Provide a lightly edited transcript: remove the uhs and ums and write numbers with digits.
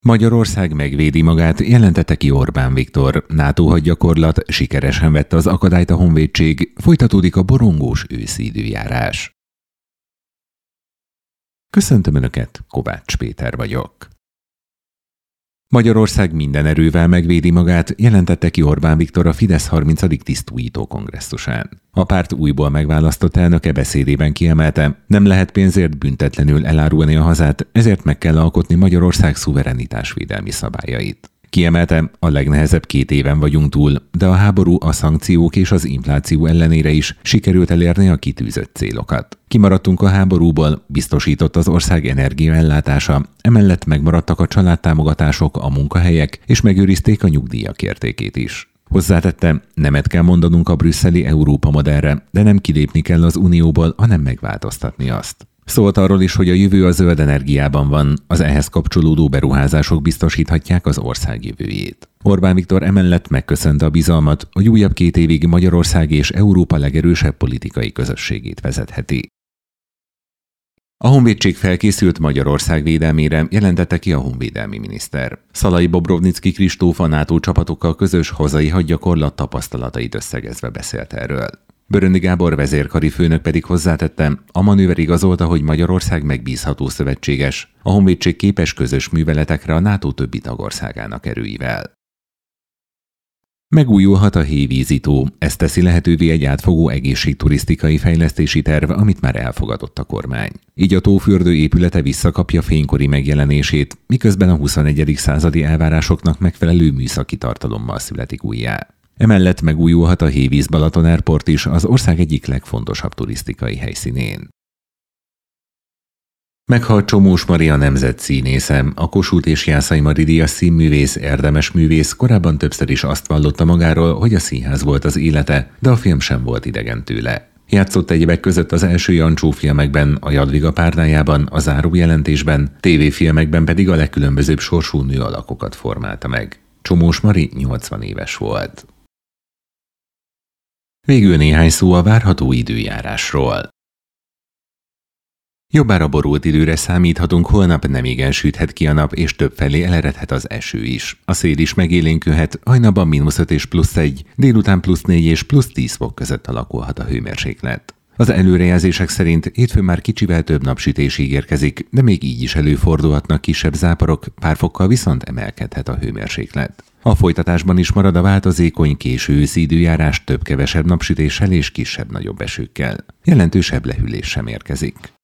Magyarország megvédi magát, jelentette ki Orbán Viktor. NATO hadgyakorlat, sikeresen vette az akadályt a honvédség, folytatódik a borongós őszi időjárás. Köszöntöm Önöket, Kovács Péter vagyok. Magyarország minden erővel megvédi magát, jelentette ki Orbán Viktor a Fidesz 30. tisztújító kongresszusán. A párt újból megválasztott elnöke beszédében kiemelte, nem lehet pénzért büntetlenül elárulni a hazát, ezért meg kell alkotni Magyarország szuverenitásvédelmi szabályait. Kiemelte, a legnehezebb 2 éven vagyunk túl, de a háború, a szankciók és az infláció ellenére is sikerült elérni a kitűzött célokat. Kimaradtunk a háborúból, biztosított az ország energiaellátása, emellett megmaradtak a családtámogatások, a munkahelyek, és megőrizték a nyugdíjak értékét is. Hozzátette, nemet kell mondanunk a brüsszeli Európa modellre, de nem kilépni kell az Unióból, hanem megváltoztatni azt. Szólt arról is, hogy a jövő a zöld energiában van, az ehhez kapcsolódó beruházások biztosíthatják az ország jövőjét. Orbán Viktor emellett megköszönte a bizalmat, hogy újabb 2 évig Magyarország és Európa legerősebb politikai közösségét vezetheti. A honvédség felkészült Magyarország védelmére, jelentette ki a honvédelmi miniszter. Szalai Bobrovnicki Kristóf a NATO csapatokkal közös hazai hadgyakorlat tapasztalatait összegezve beszélt erről. Böröndi Gábor vezérkari főnök pedig hozzátette, a manőver igazolta, hogy Magyarország megbízható szövetséges, a honvédség képes közös műveletekre a NATO többi tagországának erőivel. Megújulhat a hévízitó, ezt teszi lehetővé egy átfogó egészségturisztikai fejlesztési terv, amit már elfogadott a kormány. Így a tófürdő épülete visszakapja fénykori megjelenését, miközben a 21. századi elvárásoknak megfelelő műszaki tartalommal születik újjá. Emellett megújulhat a Hévíz Balaton Airport is, az ország egyik legfontosabb turisztikai helyszínén. Meghalt Csomós Mari, a nemzetszínésze, a Kossuth és Jászai Mari díjas színművész, érdemes művész, korábban többször is azt vallotta magáról, hogy a színház volt az élete, de a film sem volt idegen tőle. Játszott egyebek között az első Jancsó filmekben, a Jadviga párnájában, a zárójelentésben, tévéfilmekben pedig a legkülönbözőbb sorsú nő alakokat formálta meg. Csomós Mari 80 éves volt. Végül néhány szó a várható időjárásról. Jobbára borult időre számíthatunk, holnap nemigen süthet ki a nap, és többfelé eleredhet az eső is. A szél is megélénkülhet, hajnalban -5 és +1, délután +4 és +10 fok között alakulhat a hőmérséklet. Az előrejelzések szerint hétfőn már kicsivel több napsütés ígérkezik, de még így is előfordulhatnak kisebb záporok, pár fokkal viszont emelkedhet a hőmérséklet. A folytatásban is marad a változékony késő őszi időjárás több-kevesebb napsütéssel és kisebb-nagyobb esőkkel. Jelentősebb lehűlés sem érkezik.